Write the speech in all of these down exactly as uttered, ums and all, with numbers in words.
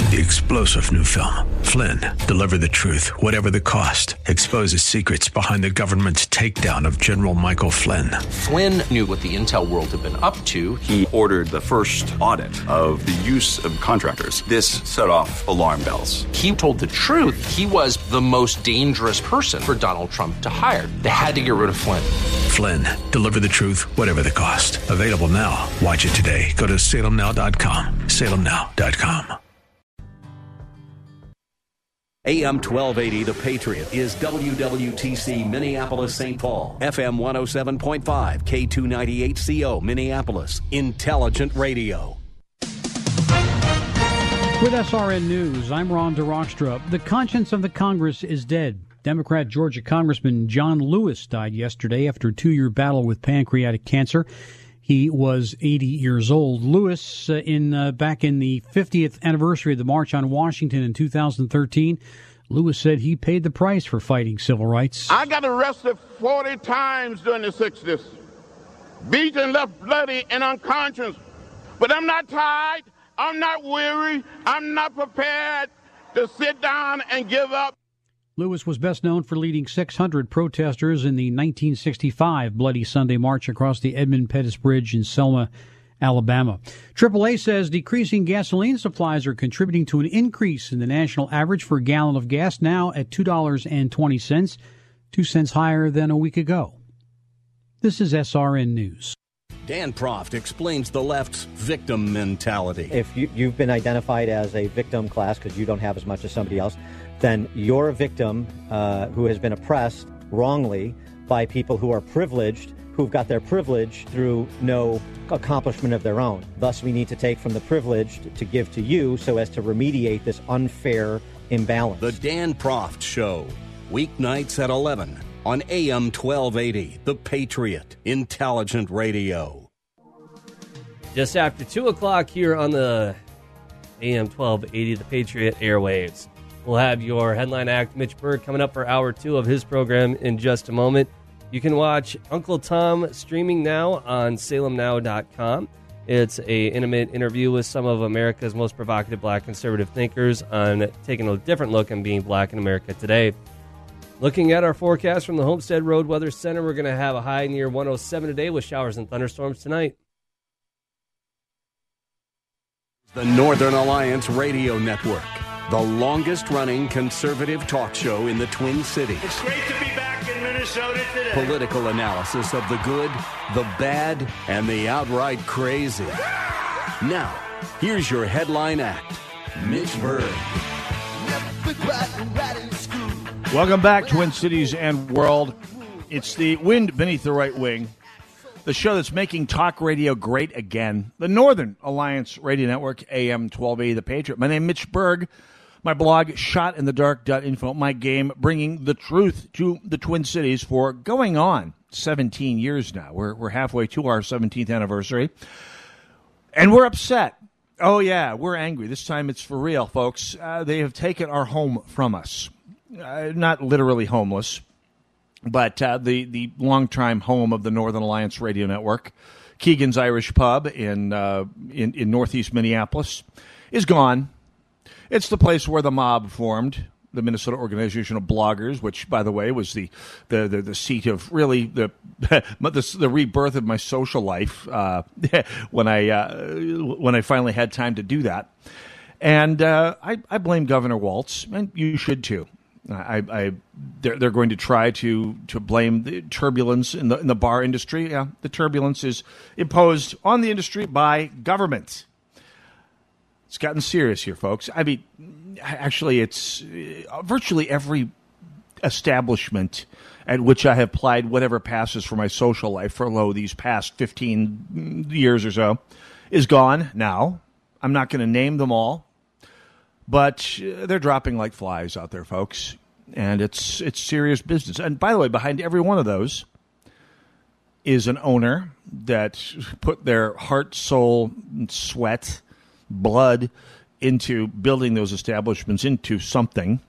The explosive new film, Flynn, deliver the truth, whatever the cost. Exposes secrets behind the government's takedown of General Michael Flynn. Flynn knew what the intel world had been up to. He ordered the first audit of the use of contractors. This set off alarm bells. He told the truth. He was the most dangerous person for Donald Trump to hire. They had to get rid of Flynn. Flynn, deliver the truth, whatever the cost. Available now. Watch it today. Go to salem now dot com. salem now dot com. A M twelve eighty, The Patriot, is W W T C Minneapolis, Saint Paul. F M one oh seven point five, K two ninety-eight C O, Minneapolis. Intelligent Radio. With S R N News, I'm Ron DeRockstra. The conscience of the Congress is dead. Democrat Georgia Congressman John Lewis died yesterday after a two-year battle with pancreatic cancer. He was eighty years old. Lewis, uh, in uh, back in the fiftieth anniversary of the March on Washington in two thousand thirteen, Lewis said he paid the price for fighting civil rights. I got arrested forty times during the sixties, beaten, left bloody and unconscious. But I'm not tired, I'm not weary, I'm not prepared to sit down and give up. Lewis was best known for leading six hundred protesters in the nineteen sixty-five Bloody Sunday March across the Edmund Pettus Bridge in Selma, Alabama. triple A says decreasing gasoline supplies are contributing to an increase in the national average for a gallon of gas, now at two dollars and twenty cents, two cents higher than a week ago. This is S R N News. Dan Proft explains the left's victim mentality. If you, you've been identified as a victim class because you don't have as much as somebody else, then you're a victim uh, who has been oppressed wrongly by people who are privileged, who've got their privilege through no accomplishment of their own. Thus, we need to take from the privileged to give to you so as to remediate this unfair imbalance. The Dan Proft Show, weeknights at eleven on A M twelve eighty, The Patriot, Intelligent Radio. Just after two o'clock here on the A M twelve eighty, The Patriot airwaves. We'll have your headline act, Mitch Berg, coming up for hour two of his program in just a moment. You can watch Uncle Tom streaming now on salem now dot com. It's an intimate interview with some of America's most provocative black conservative thinkers on taking a different look and being black in America today. Looking at our forecast from the Homestead Road Weather Center, we're going to have a high near one oh seven today with showers and thunderstorms tonight. The Northern Alliance Radio Network, the longest-running conservative talk show in the Twin Cities. It's great to be back in Minnesota today. Political analysis of the good, the bad, and the outright crazy. Now, here's your headline act, Mitch Berg. Welcome back, Twin Cities and world. It's the Wind Beneath the Right Wing, the show that's making talk radio great again. The Northern Alliance Radio Network, A M twelve eighty, The Patriot. My name is Mitch Berg. My blog, shot in the dark dot info. My game, bringing the truth to the Twin Cities for going on seventeen years now. We're, we're halfway to our seventeenth anniversary. And we're upset. Oh, yeah, we're angry. This time it's for real, folks. Uh, they have taken our home from us. Uh, not literally homeless, but uh, the, the long-time home of the Northern Alliance Radio Network, Keegan's Irish Pub in, uh, in in northeast Minneapolis, is gone. It's the place where the mob formed, the Minnesota Organization of Bloggers, which, by the way, was the the, the, the seat of really the, the the rebirth of my social life uh, when I uh, when I finally had time to do that. And uh, I, I blame Governor Walz, and you should too. I, I they're, they're going to try to, to blame the turbulence in the in the bar industry. Yeah, the turbulence is imposed on the industry by government. It's gotten serious here, folks. I mean, actually, it's uh, virtually every establishment at which I have applied whatever passes for my social life for low these past fifteen years or so is gone now. I'm not going to name them all, but they're dropping like flies out there, folks. And it's it's serious business. And by the way, behind every one of those is an owner that put their heart, soul, and sweat, blood into building those establishments into something.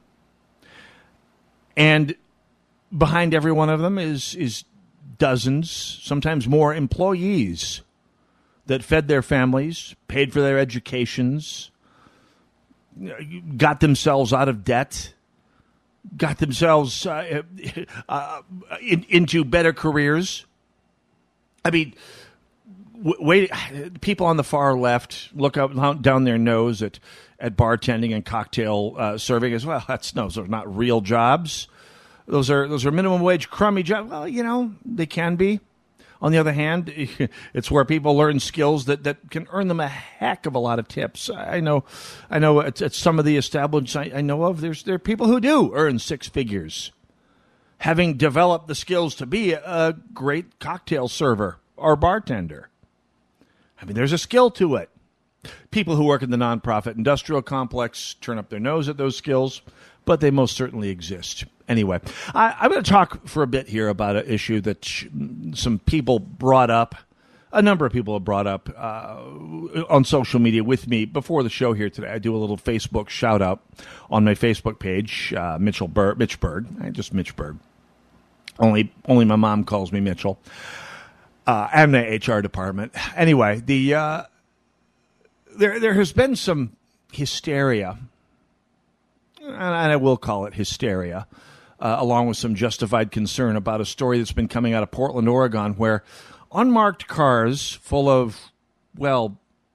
And behind every one of them is is dozens, sometimes more, employees that fed their families, paid for their educations, got themselves out of debt, got themselves uh, uh, in, into better careers. I mean, w- wait, people on the far left look up down their nose at, at bartending and cocktail uh, serving as well. That's no, those are not real jobs. Those are those are minimum wage crummy jobs. Well, you know, they can be. On the other hand, it's where people learn skills that, that can earn them a heck of a lot of tips. I know, I know. At, at some of the establishments I, I know of, there's there are people who do earn six figures, having developed the skills to be a great cocktail server or bartender. I mean, there's a skill to it. People who work in the nonprofit industrial complex turn up their nose at those skills, but they most certainly exist. Anyway, I, I'm going to talk for a bit here about an issue that sh- some people brought up, a number of people have brought up uh, on social media with me before the show here today. I do a little Facebook shout-out on my Facebook page, uh, Mitchell Berg, Mitch Berg, just Mitch Berg. Only, only my mom calls me Mitchell. Uh, I'm the H R department. Anyway, the uh, there there has been some hysteria, and I will call it hysteria, Uh, along with some justified concern about a story that's been coming out of Portland, Oregon, where unmarked cars full of, well,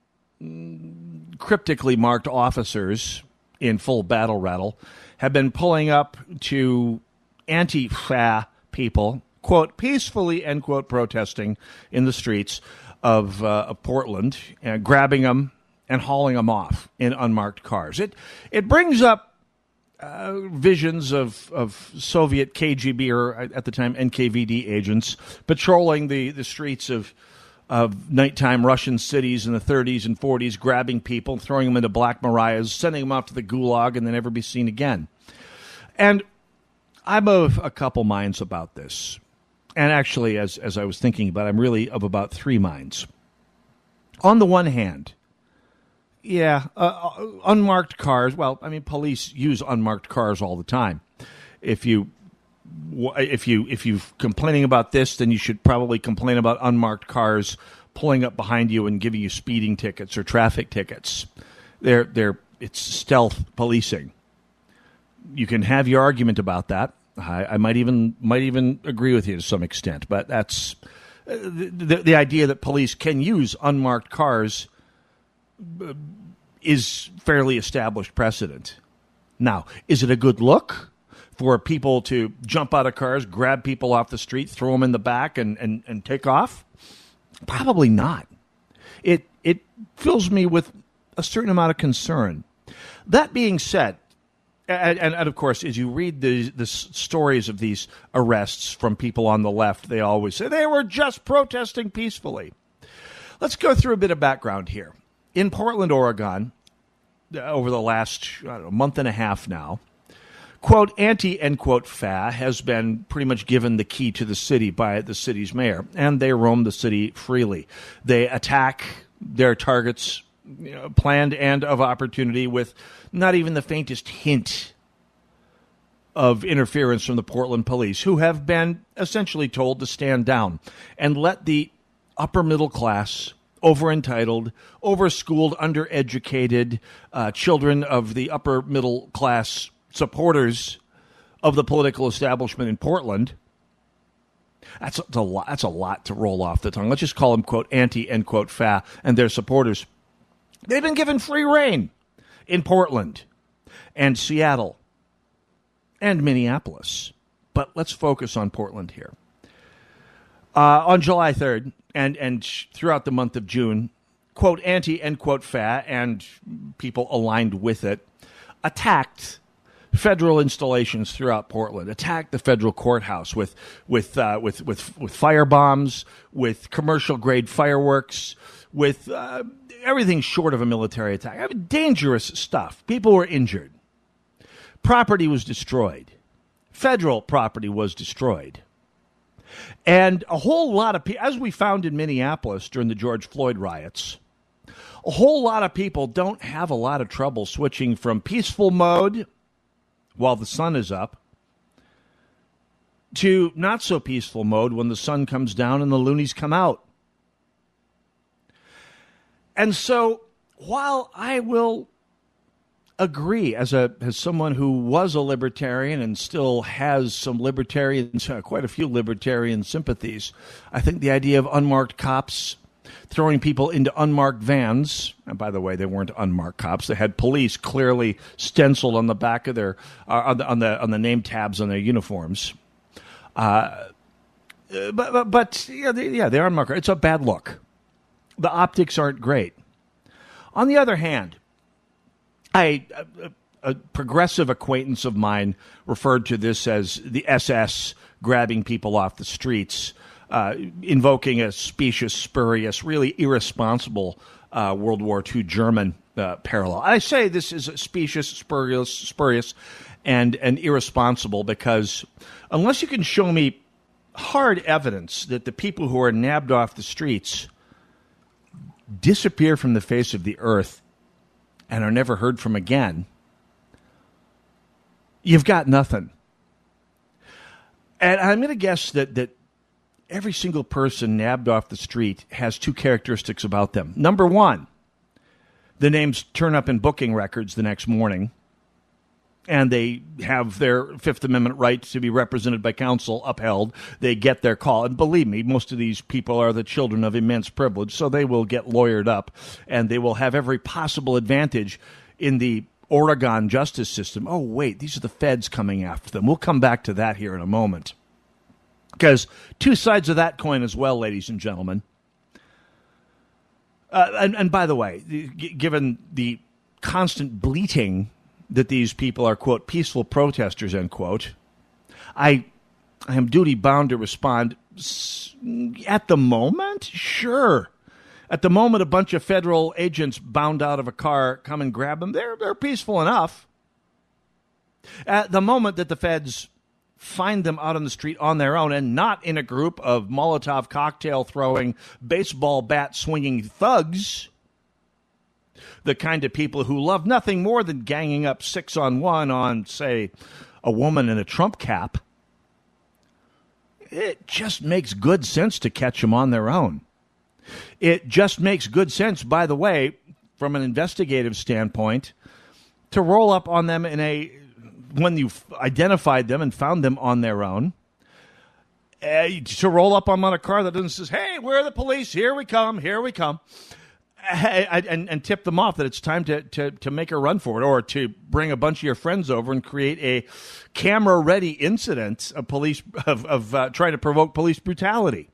cryptically marked officers in full battle rattle have been pulling up to anti-F A people, quote, peacefully, end quote, protesting in the streets of, uh, of Portland, uh, grabbing them and hauling them off in unmarked cars. It, it brings up Uh, visions of, of Soviet K G B, or at the time N K V D agents, patrolling the, the streets of of nighttime Russian cities in the thirties and forties, grabbing people, throwing them into Black Marias, sending them off to the Gulag, and then never be seen again. And I'm of a couple minds about this. And actually, as, as I was thinking about it, I'm really of about three minds. On the one hand, Yeah, uh, unmarked cars. Well, I mean, police use unmarked cars all the time. If you, if you, if you're complaining about this, then you should probably complain about unmarked cars pulling up behind you and giving you speeding tickets or traffic tickets. They're, they're, it's stealth policing. You can have your argument about that. I, I might even, might even agree with you to some extent. But that's uh, the, the idea that police can use unmarked cars is fairly established precedent. Now, is it a good look for people to jump out of cars, grab people off the street, throw them in the back, and, and, and take off? Probably not. It it fills me with a certain amount of concern. That being said, and, and, and of course, as you read the, the stories of these arrests from people on the left, they always say they were just protesting peacefully. Let's go through a bit of background here. In Portland, Oregon, over the last I don't know, month and a half now, quote, anti, end quote, F A has been pretty much given the key to the city by the city's mayor, and they roam the city freely. They attack their targets, you know, planned and of opportunity, with not even the faintest hint of interference from the Portland police, who have been essentially told to stand down and let the upper middle class, over-entitled, over-schooled, undereducated uh, children of the upper middle class supporters of the political establishment in Portland. That's a, that's a lot. That's a lot to roll off the tongue. Let's just call them, quote, anti, end quote, F A and their supporters. They've been given free rein in Portland and Seattle and Minneapolis. But let's focus on Portland here. Uh, on July third, and, and throughout the month of June, quote, anti, end quote, F A and people aligned with it attacked federal installations throughout Portland, attacked the federal courthouse with with uh, with, with with fire bombs, with commercial grade fireworks, with uh, everything short of a military attack. I mean, dangerous stuff. People were injured. Property was destroyed. Federal property was destroyed. And a whole lot of people, as we found in Minneapolis during the George Floyd riots, a whole lot of people don't have a lot of trouble switching from peaceful mode while the sun is up to not so peaceful mode when the sun comes down and the loonies come out. And so while I will agree, as a as someone who was a libertarian and still has some libertarian, uh, quite a few libertarian sympathies. I think the idea of unmarked cops throwing people into unmarked vans, and by the way, they weren't unmarked cops. They had police clearly stenciled on the back of their uh, on the on the on the name tabs on their uniforms. Uh, but but, but yeah, they, yeah, they're unmarked. It's a bad look. The optics aren't great. On the other hand, I a, a progressive acquaintance of mine referred to this as the S S grabbing people off the streets, uh, invoking a specious, spurious, really irresponsible uh, World War Two German uh, parallel. I say this is specious, spurious, spurious, and and irresponsible because unless you can show me hard evidence that the people who are nabbed off the streets disappear from the face of the earth and are never heard from again, you've got nothing. And I'm going to guess that that every single person nabbed off the street has two characteristics about them. Number one, the names turn up in booking records the next morning, and they have their Fifth Amendment right to be represented by counsel upheld. They get their call. And believe me, most of these people are the children of immense privilege, so they will get lawyered up, and they will have every possible advantage in the Oregon justice system. Oh, wait, these are the feds coming after them. We'll come back to that here in a moment. Because two sides of that coin as well, ladies and gentlemen. Uh, and, and by the way, g- given the constant bleating that these people are, quote, peaceful protesters, end quote, I, I am duty-bound to respond. At the moment, sure. At the moment, a bunch of federal agents bound out of a car come and grab them. They're, they're peaceful enough. At the moment that the feds find them out on the street on their own and not in a group of Molotov cocktail-throwing, baseball bat-swinging thugs, the kind of people who love nothing more than ganging up six on one on, say, a woman in a Trump cap, it just makes good sense to catch them on their own. It just makes good sense, by the way, from an investigative standpoint, to roll up on them in a, when you've identified them and found them on their own, uh, to roll up on them on a car that doesn't say, hey, we're the police, here we come, here we come. And, and tip them off that it's time to, to, to make a run for it, or to bring a bunch of your friends over and create a camera-ready incident of police of, of uh, trying to provoke police brutality.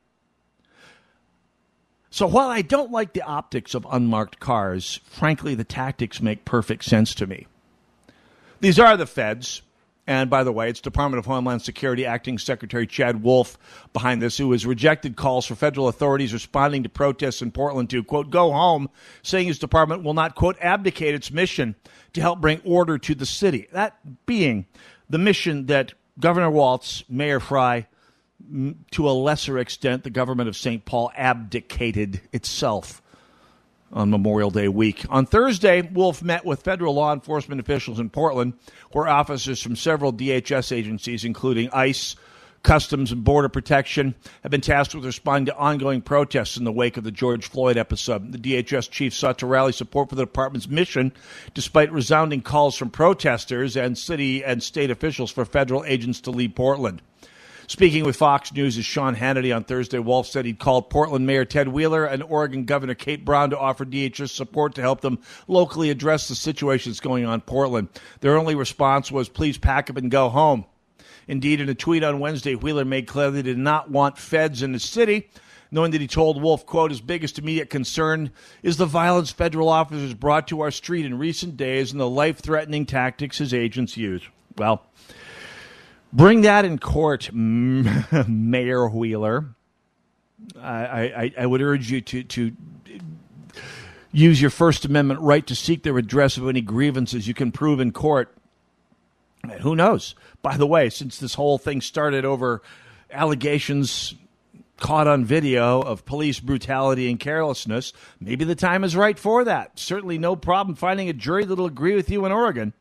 So while I don't like the optics of unmarked cars, frankly, the tactics make perfect sense to me. These are the feds. And by the way, it's Department of Homeland Security Acting Secretary Chad Wolf behind this, who has rejected calls for federal authorities responding to protests in Portland to, quote, go home, saying his department will not, quote, abdicate its mission to help bring order to the city. That being the mission that Governor Walz, Mayor Frey, to a lesser extent, the government of Saint Paul abdicated itself on Memorial Day week. On Thursday, Wolf met with federal law enforcement officials in Portland, where officers from several D H S agencies, including ICE, Customs, and Border Protection, have been tasked with responding to ongoing protests in the wake of the George Floyd episode. The D H S chief sought to rally support for the department's mission, despite resounding calls from protesters and city and state officials for federal agents to leave Portland. Speaking with Fox News' Sean Hannity on Thursday, Wolf said he'd called Portland Mayor Ted Wheeler and Oregon Governor Kate Brown to offer D H S support to help them locally address the situation that's going on in Portland. Their only response was, please pack up and go home. Indeed, in a tweet on Wednesday, Wheeler made clear that he did not want feds in the city, knowing that he told Wolf, quote, his biggest immediate concern is the violence federal officers brought to our street in recent days and the life-threatening tactics his agents use. Well, bring that in court, Mayor Wheeler. I, I, I would urge you to, to use your First Amendment right to seek the redress of any grievances you can prove in court. Who knows? By the way, since this whole thing started over allegations caught on video of police brutality and carelessness, maybe the time is right for that. Certainly no problem finding a jury that will agree with you in Oregon.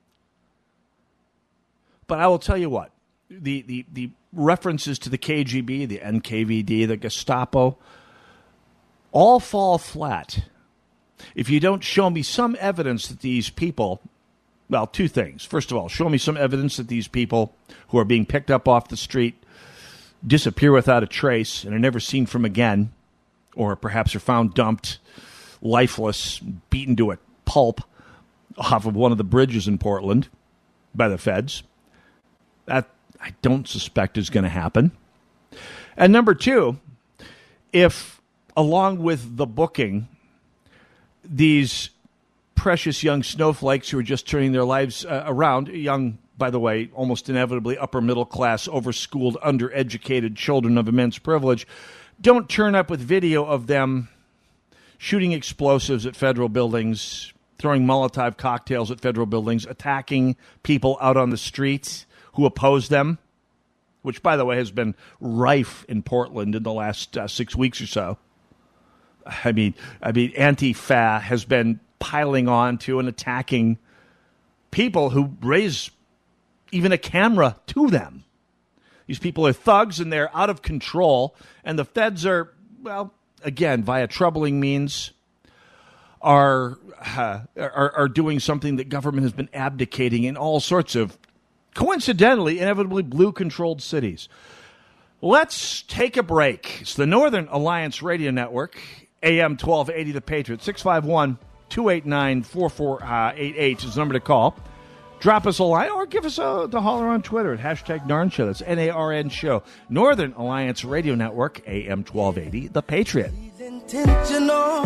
But I will tell you what, the, the, the references to the K G B, the N K V D, the Gestapo, all fall flat if you don't show me some evidence that these people Well, two things. First of all, show me some evidence that these people who are being picked up off the street disappear without a trace and are never seen from again, or perhaps are found dumped, lifeless, beaten to a pulp off of one of the bridges in Portland by the feds. That I don't suspect is going to happen. And number two, if along with the booking, these precious young snowflakes who are just turning their lives uh, around, young, by the way, almost inevitably upper middle class, overschooled, undereducated children of immense privilege, don't turn up with video of them shooting explosives at federal buildings, throwing Molotov cocktails at federal buildings, attacking people out on the streets who oppose them, which, by the way, has been rife in Portland in the last uh, six weeks or so. I mean, I mean, Antifa has been piling on to and attacking people who raise even a camera to them. These people are thugs and they're out of control, and the feds are, well, again, via troubling means, are, uh, are are doing something that government has been abdicating in all sorts of, coincidentally, inevitably blue-controlled cities. Let's take a break. It's the Northern Alliance Radio Network, A M twelve eighty The Patriot. six five one, two eight nine, four four eight eight is the number to call. Drop us a line or give us a the holler on Twitter at hashtag Narn Show. That's N A R N Show. Northern Alliance Radio Network, A M twelve eighty, The Patriot. Intentional,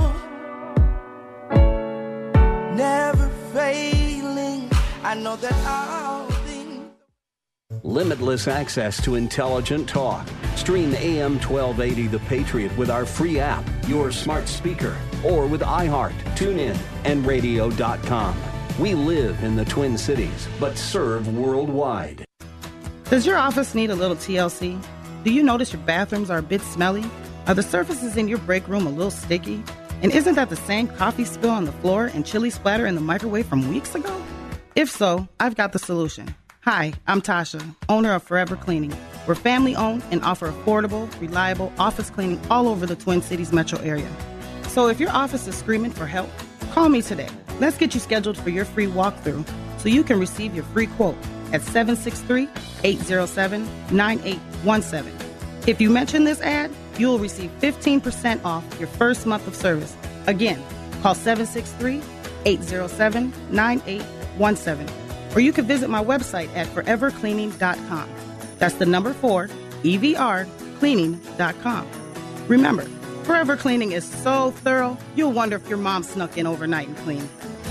never failing. I know that all things. Limitless access to intelligent talk. Stream A M twelve eighty The Patriot with our free app, your smart speaker, or with iHeart, TuneIn, and radio dot com. We live in the Twin Cities, but serve worldwide. Does your office need a little T L C? Do you notice your bathrooms are a bit smelly? Are the surfaces in your break room a little sticky? And isn't that the same coffee spill on the floor and chili splatter in the microwave from weeks ago? If so, I've got the solution. Hi, I'm Tasha, owner of Forever Cleaning. We're family-owned and offer affordable, reliable office cleaning all over the Twin Cities metro area. So if your office is screaming for help, call me today. Let's get you scheduled for your free walkthrough so you can receive your free quote at seven six three, eight zero seven, nine eight one seven. If you mention this ad, you'll receive fifteen percent off your first month of service. Again, call seven six three, eight zero seven, nine eight one seven. Or you can visit my website at forever cleaning dot com. That's the number four, E V R, cleaning dot com. Remember, Forever Cleaning is so thorough, you'll wonder if your mom snuck in overnight and cleaned.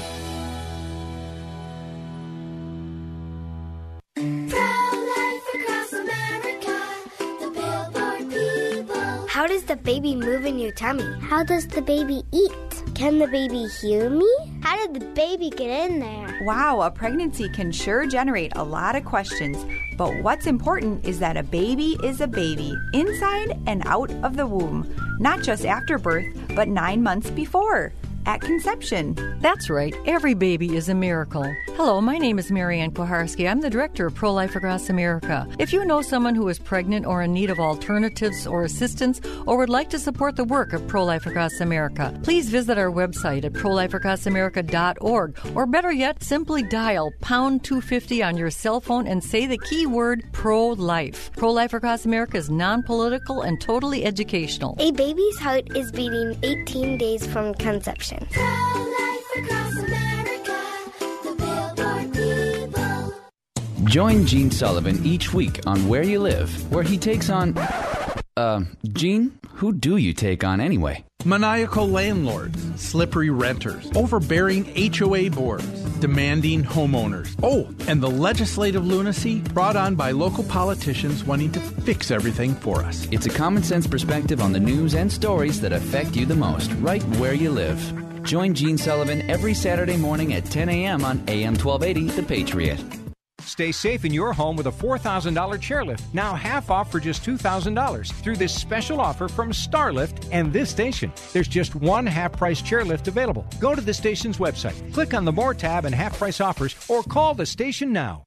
How does the baby move in your tummy? How does the baby eat? Can the baby hear me? How did the baby get in there? Wow, a pregnancy can sure generate a lot of questions. But what's important is that a baby is a baby, inside and out of the womb. Not just after birth, but nine months before. At conception. That's right. Every baby is a miracle. Hello, my name is Marianne Kuharski. I'm the director of Pro-Life Across America. If you know someone who is pregnant or in need of alternatives or assistance or would like to support the work of Pro-Life Across America, please visit our website at pro life across america dot org, or better yet, simply dial pound two fifty on your cell phone and say the keyword pro-life. Pro-Life Across America is non-political and totally educational. A baby's heart is beating eighteen days from conception. Pro-life across America, the Billboard people. Join Gene Sullivan each week on Where You Live, where he takes on... Uh, Gene, who do you take on anyway? Maniacal landlords, slippery renters, overbearing H O A boards, demanding homeowners. Oh, and the legislative lunacy brought on by local politicians wanting to fix everything for us. It's a common sense perspective on the news and stories that affect you the most, right where you live. Join Gene Sullivan every Saturday morning at ten a.m. on A M twelve eighty, The Patriot. Stay safe in your home with a four thousand dollars chairlift, now half off for just two thousand dollars through this special offer from Starlift and this station. There's just one half-price chairlift available. Go to the station's website, click on the More tab and half-price offers, or call the station now.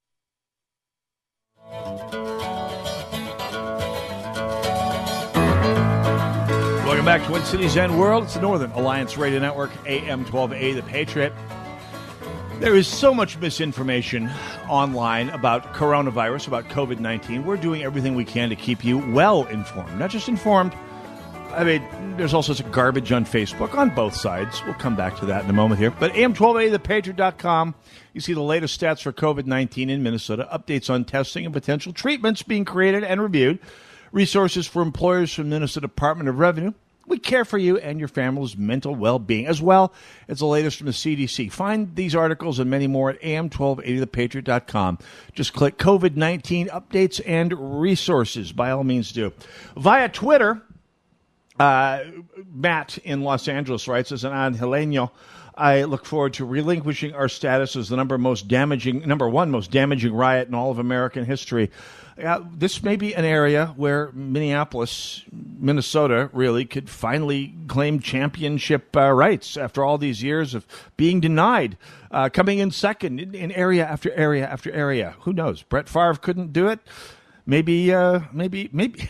Welcome back to Twin Cities and World. It's the Northern Alliance Radio Network, A M twelve eighty, The Patriot. There is so much misinformation online about coronavirus, about COVID nineteen. We're doing everything we can to keep you well informed, not just informed. I mean, there's all sorts of garbage on Facebook on both sides. We'll come back to that in a moment here. But A M twelve eighty the patriot dot com, you see the latest stats for COVID nineteen in Minnesota, updates on testing and potential treatments being created and reviewed, resources for employers from Minnesota Department of Revenue. We care for you and your family's mental well-being, as well as the latest from the C D C. Find these articles and many more at A M twelve eighty the patriot dot com. Just click COVID nineteen updates and resources. By all means, do. Via Twitter, uh, Matt in Los Angeles writes, as an Angeleno, I look forward to relinquishing our status as the number most damaging, number one most damaging riot in all of American history. Uh, this may be an area where Minneapolis, Minnesota, really could finally claim championship uh, rights after all these years of being denied, uh, coming in second in, in area after area after area. Who knows? Brett Favre couldn't do it. Maybe, uh, maybe, maybe.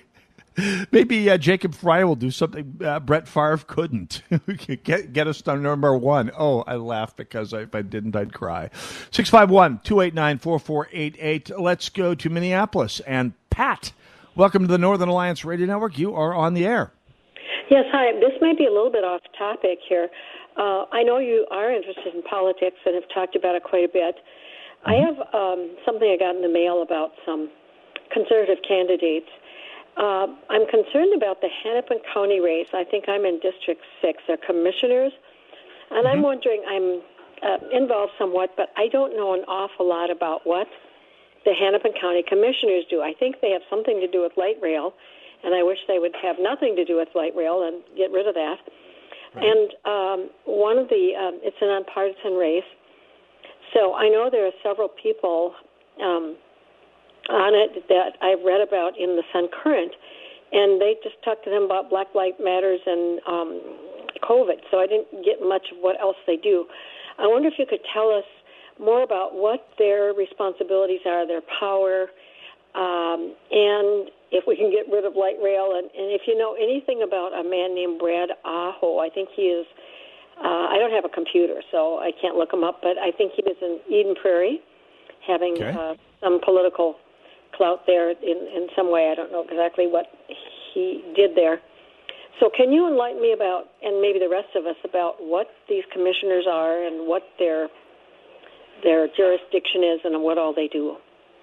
Maybe uh, Jacob Fry will do something uh, Brett Favre couldn't. get, get us to number one. Oh, I laughed because I, if I didn't, I'd cry. six five one, two eight nine, four four eight eight. Let's go to Minneapolis. And Pat, welcome to the Northern Alliance Radio Network. You are on the air. Yes, hi. This might be a little bit off topic here. Uh, I know you are interested in politics and have talked about it quite a bit. Mm-hmm. I have um, something I got in the mail about some conservative candidates. Uh, I'm concerned about the Hennepin County race. I think I'm in District six. They're commissioners. And mm-hmm. I'm wondering, I'm uh, involved somewhat, but I don't know an awful lot about what the Hennepin County commissioners do. I think they have something to do with light rail, and I wish they would have nothing to do with light rail and get rid of that. Right. And um, one of the, um, it's a nonpartisan race. So I know there are several people um on it that I've read about in the Sun Current, and they just talked to them about Black Lives Matters and um, COVID, so I didn't get much of what else they do. I wonder if you could tell us more about what their responsibilities are, their power, um, and if we can get rid of light rail, and, and if you know anything about a man named Brad Aho. I think he is, uh, I don't have a computer, so I can't look him up, but I think he was in Eden Prairie, having okay. uh, some political clout there in, in some way. I don't know exactly what he did there. So can you enlighten me about, and maybe the rest of us, about what these commissioners are and what their their jurisdiction is and what all they do?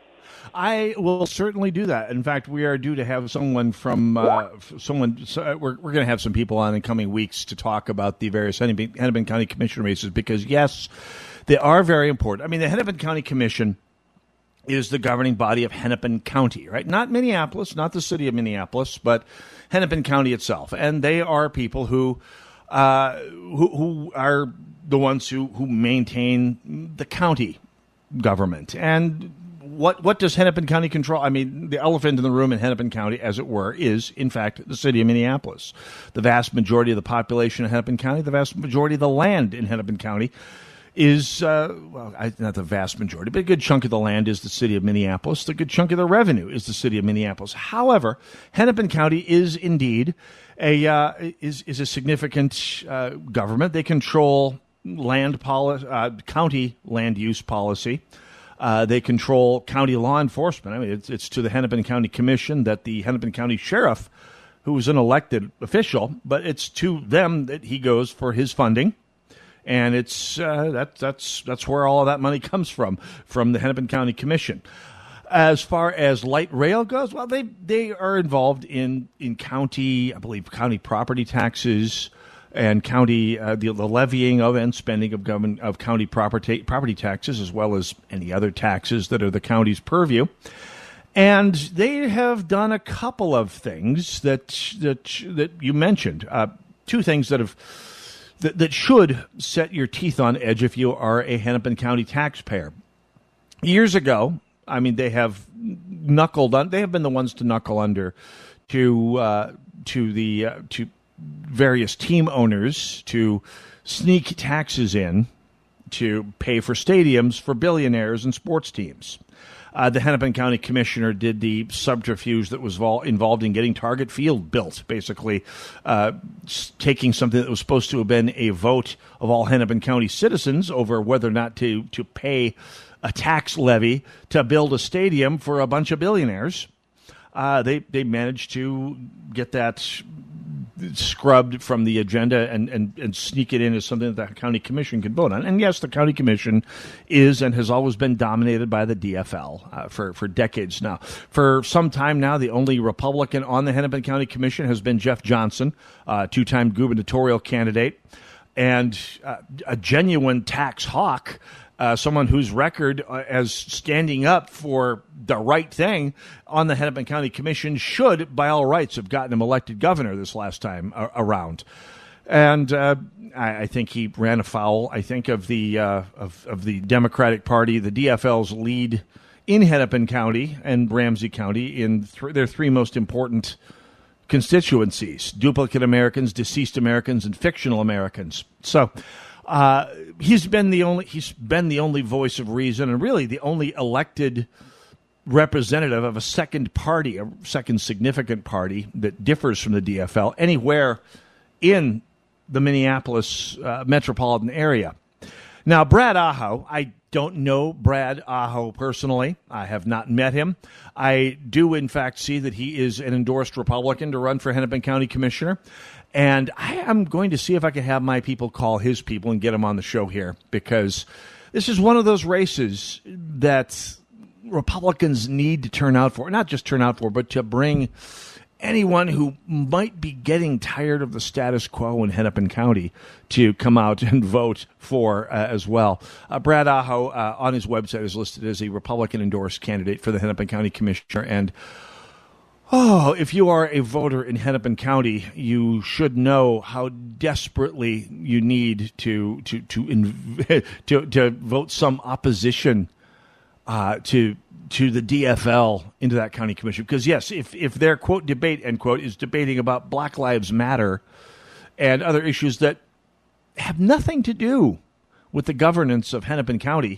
I will certainly do that. In fact, we are due to have someone from uh, someone. So we're we're going to have some people on in the coming weeks to talk about the various Hennepin, Hennepin County Commission races because, yes, they are very important. I mean, the Hennepin County Commission is the governing body of Hennepin County, right? Not Minneapolis, not the city of Minneapolis, but Hennepin County itself. And they are people who uh, who, who are the ones who, who maintain the county government. And what what does Hennepin County control? I mean, the elephant in the room in Hennepin County, as it were, is, in fact, the city of Minneapolis. The vast majority of the population of Hennepin County, the vast majority of the land in Hennepin County is, uh, well, I, not the vast majority, but a good chunk of the land is the city of Minneapolis. The good chunk of the revenue is the city of Minneapolis. However, Hennepin County is indeed a uh, is is a significant uh, government. They control land policy, uh, county land use policy. Uh, they control county law enforcement. I mean, it's, it's to the Hennepin County Commission that the Hennepin County Sheriff, who is an elected official, but it's to them that he goes for his funding. And it's uh, that, that's that's where all of that money comes from, from the Hennepin County Commission. As far as light rail goes, well, they they are involved in, in county, I believe, county property taxes and county uh, the, the levying of and spending of government of county property property taxes, as well as any other taxes that are the county's purview. And they have done a couple of things that that that you mentioned. Uh, two things that have. That, that should set your teeth on edge if you are a Hennepin County taxpayer. Years ago, I mean, they have knuckled on. They have been the ones to knuckle under to uh, to the uh, to various team owners to sneak taxes in to pay for stadiums for billionaires and sports teams. Uh, the Hennepin County Commissioner did the subterfuge that was vol- involved in getting Target Field built, basically uh, s- taking something that was supposed to have been a vote of all Hennepin County citizens over whether or not to, to pay a tax levy to build a stadium for a bunch of billionaires. Uh, they, they managed to get that scrubbed from the agenda and, and, and sneak it in as something that the county commission could vote on. And yes, the county commission is and has always been dominated by the D F L uh, for, for decades now. For some time now, the only Republican on the Hennepin County Commission has been Jeff Johnson, uh, two-time gubernatorial candidate, and uh, a genuine tax hawk. Uh, someone whose record uh, as standing up for the right thing on the Hennepin County Commission should, by all rights, have gotten him elected governor this last time uh, around. And uh, I, I think he ran afoul, I think, of the uh, of, of the Democratic Party, the D F L's lead in Hennepin County and Ramsey County in th- their three most important constituencies: duplicate Americans, deceased Americans, and fictional Americans. So Uh, he's been the only he's been the only voice of reason, and really the only elected representative of a second party, a second significant party that differs from the D F L anywhere in the Minneapolis uh, metropolitan area. Now, Brad Aho, I don't know Brad Aho personally. I have not met him. I do, in fact, see that he is an endorsed Republican to run for Hennepin County Commissioner. And I am going to see if I can have my people call his people and get them on the show here, because this is one of those races that Republicans need to turn out for. Not just turn out for, but to bring anyone who might be getting tired of the status quo in Hennepin County to come out and vote for uh, as well. Uh, Brad Aho uh, on his website is listed as a Republican-endorsed candidate for the Hennepin County Commissioner. And oh, if you are a voter in Hennepin County, you should know how desperately you need to to to inv- to, to vote some opposition uh, to to the D F L into that county commission. Because yes, if if their quote debate end quote is debating about Black Lives Matter and other issues that have nothing to do with the governance of Hennepin County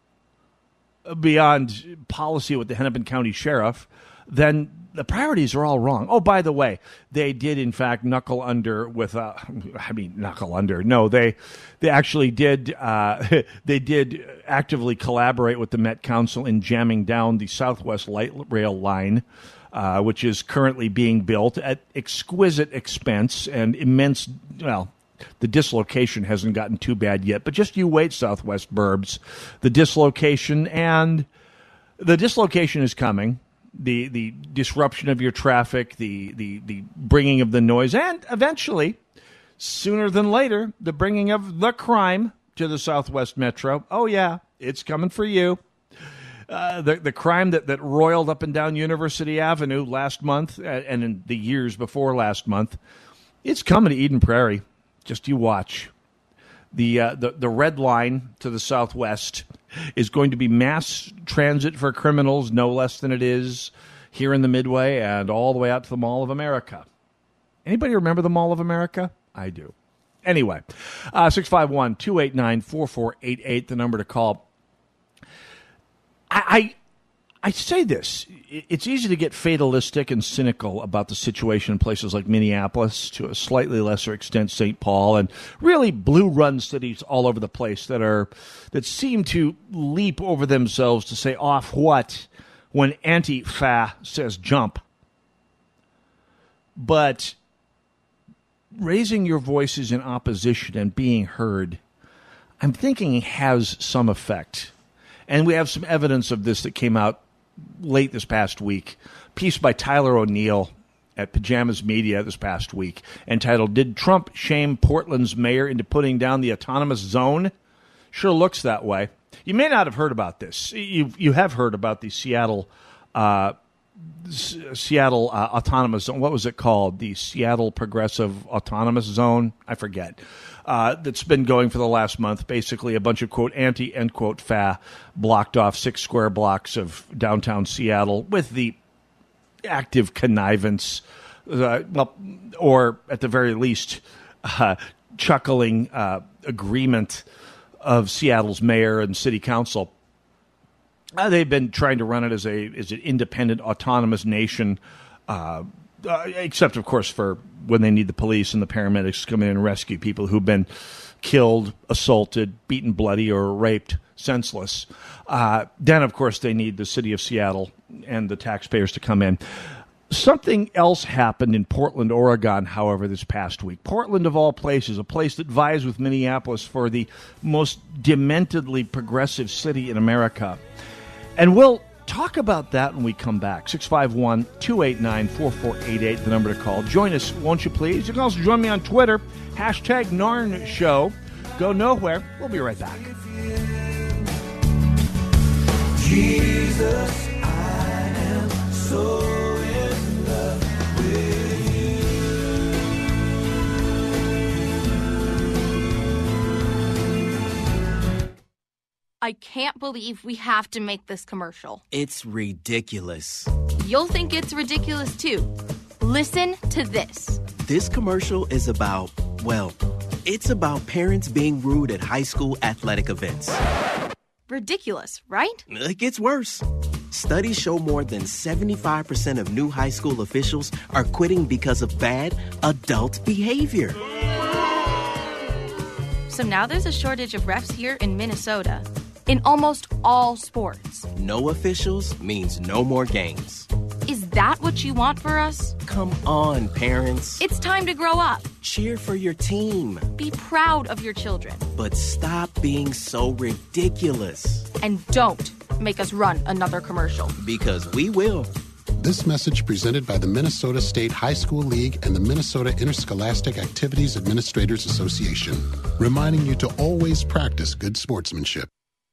beyond policy with the Hennepin County Sheriff, then the priorities are all wrong. Oh, by the way, they did, in fact, knuckle under with, uh, I mean, knuckle under. No, they they actually did, uh, they did actively collaborate with the Met Council in jamming down the Southwest Light Rail line, uh, which is currently being built at exquisite expense and immense, well, the dislocation hasn't gotten too bad yet, but just you wait, Southwest Burbs. The dislocation and the dislocation is coming. The the disruption of your traffic, the, the, the bringing of the noise, and eventually, sooner than later, the bringing of the crime to the Southwest Metro. Oh, yeah, it's coming for you. Uh, the the crime that, that roiled up and down University Avenue last month and in the years before last month, it's coming to Eden Prairie. Just you watch. The, uh, the the red line to the southwest is going to be mass transit for criminals, no less than it is here in the Midway and all the way out to the Mall of America. Anybody remember the Mall of America? I do. Anyway, uh, six five one, two eight nine, four four eight eight, the number to call. I, I I say this. It's easy to get fatalistic and cynical about the situation in places like Minneapolis, to a slightly lesser extent Saint Paul, and really blue-run cities all over the place that are that seem to leap over themselves to say off what when Anti-Fa says jump. But raising your voices in opposition and being heard, I'm thinking has some effect. And we have some evidence of this that came out late this past week. Piece by Tyler O'Neill at Pajamas Media this past week, entitled, "Did Trump Shame Portland's Mayor into Putting Down the Autonomous Zone?" Sure looks that way. You may not have heard about this. You you have heard about the Seattle uh, S- Seattle uh, Autonomous Zone. What was it called? The Seattle Progressive Autonomous Zone? I forget. Uh, that's been going for the last month. Basically, a bunch of, quote, anti, end quote, fa blocked off six square blocks of downtown Seattle with the active connivance, uh, well, or at the very least, uh, chuckling uh, agreement of Seattle's mayor and city council. Uh, they've been trying to run it as a as an independent, autonomous nation, uh, uh, except, of course, for when they need the police and the paramedics to come in and rescue people who've been killed, assaulted, beaten bloody, or raped senseless. Uh, then, of course, they need the city of Seattle and the taxpayers to come in. Something else happened in Portland, Oregon, however, this past week. Portland, of all places, a place that vies with Minneapolis for the most dementedly progressive city in America. And we'll talk about that when we come back. six five one, two eight nine, four four eight eight, the number to call. Join us, won't you please? You can also join me on Twitter, hashtag Narn Show. Go nowhere. We'll be right back. Jesus, I am so in love with you. I can't believe we have to make this commercial. It's ridiculous. You'll think it's ridiculous too. Listen to this. This commercial is about, well, it's about parents being rude at high school athletic events. Ridiculous, right? It gets worse. Studies show more than seventy-five percent of new high school officials are quitting because of bad adult behavior. So now there's a shortage of refs here in Minnesota, in almost all sports. No officials means no more games. Is that what you want for us? Come on, parents. It's time to grow up. Cheer for your team. Be proud of your children. But stop being so ridiculous. And don't make us run another commercial. Because we will. This message presented by the Minnesota State High School League and the Minnesota Interscholastic Activities Administrators Association, reminding you to always practice good sportsmanship.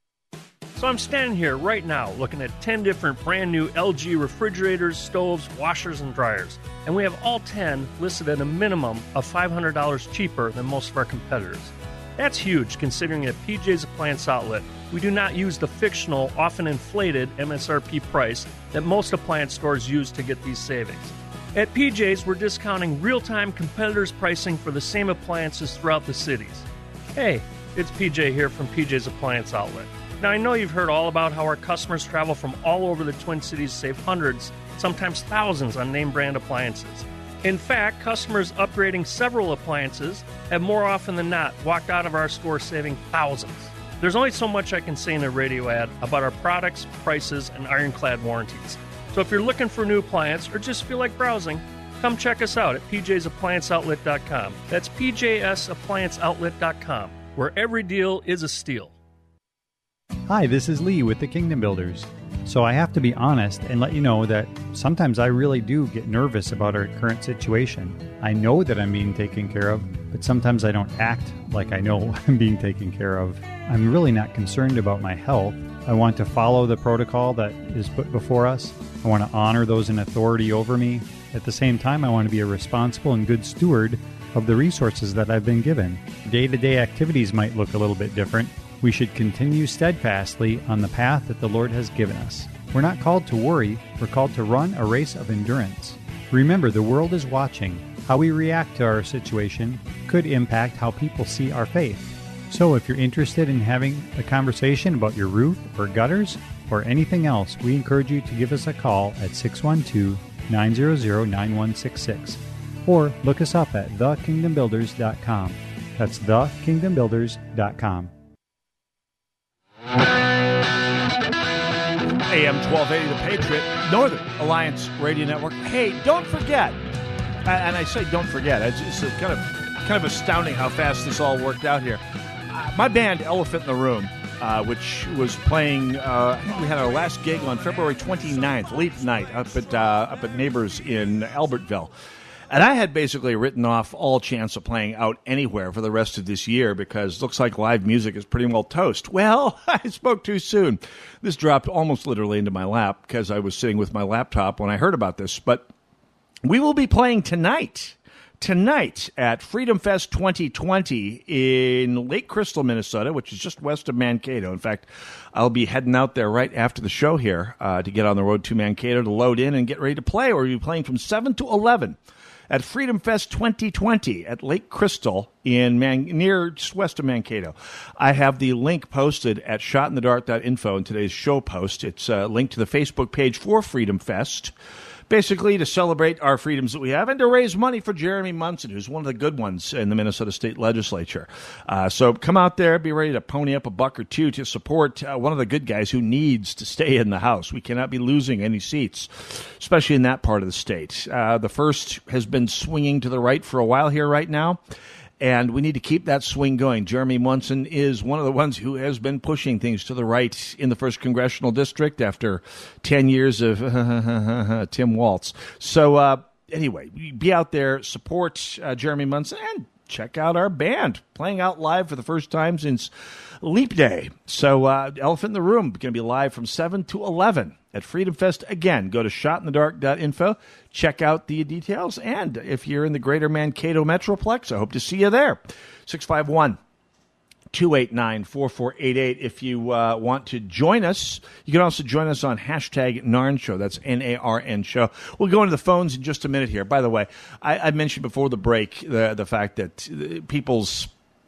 So I'm standing here right now looking at ten different brand new L G refrigerators, stoves, washers, and dryers. And we have all ten listed at a minimum of five hundred dollars cheaper than most of our competitors. That's huge considering at P J's Appliance Outlet, we do not use the fictional, often inflated M S R P price that most appliance stores use to get these savings. At P J's, we're discounting real-time competitors' pricing for the same appliances throughout the cities. Hey, it's P J here from P J's Appliance Outlet. Now, I know you've heard all about how our customers travel from all over the Twin Cities to save hundreds, sometimes thousands on name brand appliances. In fact, customers upgrading several appliances have more often than not walked out of our store saving thousands. There's only so much I can say in a radio ad about our products, prices, and ironclad warranties. So if you're looking for a new appliance or just feel like browsing, come check us out at P Js Appliance Outlet dot com. That's P J S Appliance Outlet dot com, where every deal is a steal. Hi, this is Lee with the Kingdom Builders. So I have to be honest and let you know that sometimes I really do get nervous about our current situation. I know that I'm being taken care of, but sometimes I don't act like I know I'm being taken care of. I'm really not concerned about my health. I want to follow the protocol that is put before us. I want to honor those in authority over me. At the same time, I want to be a responsible and good steward of the resources that I've been given. Day-to-day activities might look a little bit different. We should continue steadfastly on the path that the Lord has given us. We're not called to worry, we're called to run a race of endurance. Remember, the world is watching. How we react to our situation could impact how people see our faith. So if you're interested in having a conversation about your roof or gutters or anything else, we encourage you to give us a call at six one two, nine zero zero, nine one six six or look us up at the kingdom builders dot com. That's the kingdom builders dot com. A M twelve eighty, The Patriot, Northern Alliance Radio Network. Hey, don't forget, and I say don't forget, it's, it's kind of kind of astounding how fast this all worked out here. Uh, my band, Elephant in the Room, uh, which was playing, uh, I think we had our last gig on February twenty-ninth, late night, up at, uh, up at Neighbors in Albertville. And I had basically written off all chance of playing out anywhere for the rest of this year because it looks like live music is pretty well toast. Well, I spoke too soon. This dropped almost literally into my lap because I was sitting with my laptop when I heard about this. But we will be playing tonight, tonight at Freedom Fest twenty twenty in Lake Crystal, Minnesota, which is just west of Mankato. In fact, I'll be heading out there right after the show here uh, to get on the road to Mankato to load in and get ready to play. Or we'll be playing from seven to eleven. at Freedom Fest twenty twenty at Lake Crystal in Man- near just west of Mankato. I have the link posted at shot in the dark dot info in today's show post. It's a link to the Facebook page for Freedom Fest, basically to celebrate our freedoms that we have and to raise money for Jeremy Munson, who's one of the good ones in the Minnesota State Legislature. Uh, so come out there, be ready to pony up a buck or two to support uh, one of the good guys who needs to stay in the House. We cannot be losing any seats, especially in that part of the state. Uh, the first has been swinging to the right for a while here right now, and we need to keep that swing going. Jeremy Munson is one of the ones who has been pushing things to the right in the first congressional district after ten years of Tim Walz. So uh, anyway, be out there, support uh, Jeremy Munson, and check out our band playing out live for the first time since Leap Day. So uh, Elephant in the Room going to be live from seven to eleven at Freedom Fest. Again, go to shot in the dark dot info. Check out the details. And if you're in the greater Mankato Metroplex, I hope to see you there. six five one, two eight nine, four four eight eight. If you uh, want to join us, you can also join us on hashtag Narn Show. That's N A R N Show. We'll go into the phones in just a minute here. By the way, I, I mentioned before the break the, the fact that people's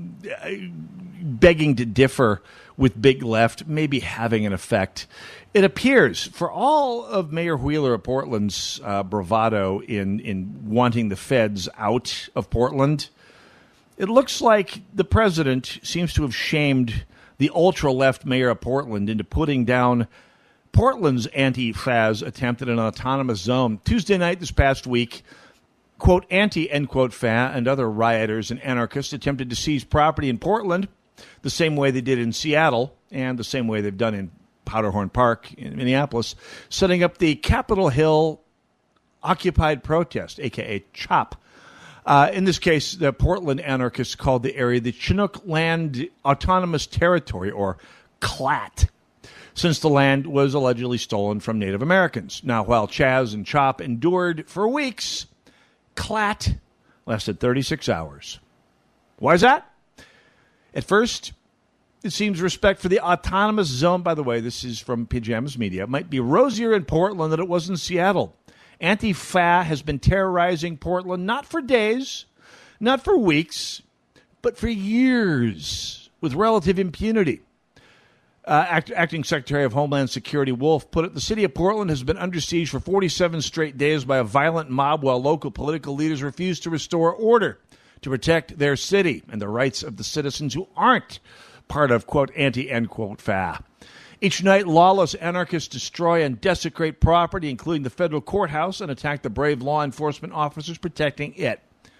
begging to differ with Big Left may be having an effect. It appears, for all of Mayor Wheeler of Portland's uh, bravado in, in wanting the feds out of Portland, it looks like the president seems to have shamed the ultra-left mayor of Portland into putting down Portland's anti-Faz attempt at an autonomous zone. Tuesday night this past week, quote, anti, end quote, F A and other rioters and anarchists attempted to seize property in Portland the same way they did in Seattle and the same way they've done in Powderhorn Park in Minneapolis, setting up the Capitol Hill Occupied Protest, a k a. CHOP. Uh, in this case, the Portland anarchists called the area the Chinook Land Autonomous Territory, or CLAT, since the land was allegedly stolen from Native Americans. Now, while Chaz and CHOP endured for weeks, CLAT lasted thirty-six hours. Why is that? At first, it seems respect for the autonomous zone, by the way, this is from Pajamas Media, might be rosier in Portland than it was in Seattle. Anti-F A has been terrorizing Portland not for days, not for weeks, but for years with relative impunity. Uh, act, Acting Secretary of Homeland Security Wolf put it, the city of Portland has been under siege for forty-seven straight days by a violent mob while local political leaders refuse to restore order to protect their city and the rights of the citizens who aren't part of, quote, anti, end quote, F A. Each night, lawless anarchists destroy and desecrate property, including the federal courthouse, and attack the brave law enforcement officers protecting it.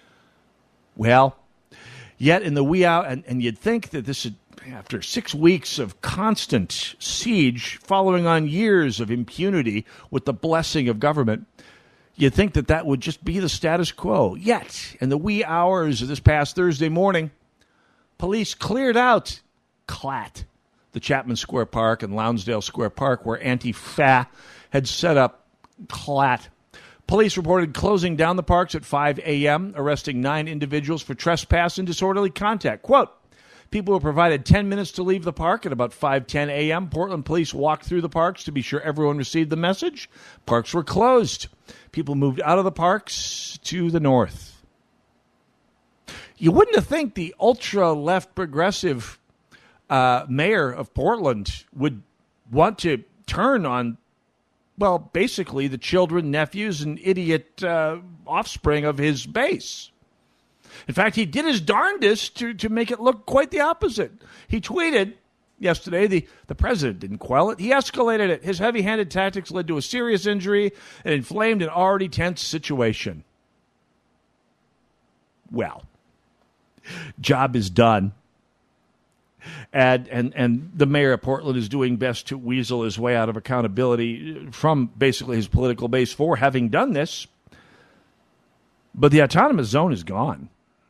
Well, yet in the wee hour, and, and you'd think that this would, after six weeks of constant siege, following on years of impunity with the blessing of government, you'd think that that would just be the status quo. Yet, in the wee hours of this past Thursday morning, police cleared out CLAT, the Chapman Square Park and Lounsdale Square Park, where Anti-F A had set up CLAT. Police reported closing down the parks at five a.m., arresting nine individuals for trespass and disorderly contact. Quote, people were provided ten minutes to leave the park. At about five ten a.m., Portland police walked through the parks to be sure everyone received the message. Parks were closed. People moved out of the parks to the north. You wouldn't have think the ultra-left progressive uh, mayor of Portland would want to turn on, well, basically the children, nephews, and idiot uh, offspring of his base. In fact, he did his darndest to, to make it look quite the opposite. He tweeted yesterday, the, the president didn't quell it. He escalated it. His heavy-handed tactics led to a serious injury and inflamed an already tense situation. Well, job is done. And, and and the mayor of Portland is doing best to weasel his way out of accountability from basically his political base for having done this. But the autonomous zone is gone.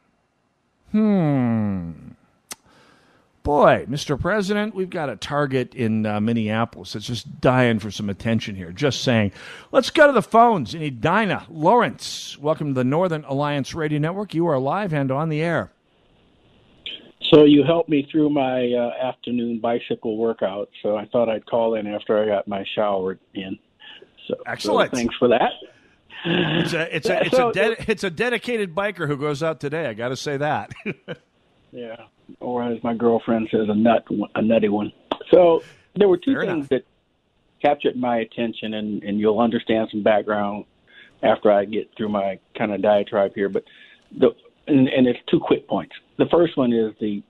Hmm. Boy, Mister President, we've got a target in uh, Minneapolis that's just dying for some attention here. Just saying. Let's go to the phones. In Edina, Lawrence, welcome to the Northern Alliance Radio Network. You are live and on the air. So you helped me through my uh, afternoon bicycle workout, so I thought I'd call in after I got my shower in. So, Excellent. So thanks for that. It's a it's a it's So- a de- it's a dedicated biker who goes out today. I got to say that. Yeah, or as my girlfriend says, a nut, a nutty one. So there were two Fair things enough. that captured my attention, and, and you'll understand some background after I get through my kind of diatribe here. But the and, and it's two quick points. The first one is the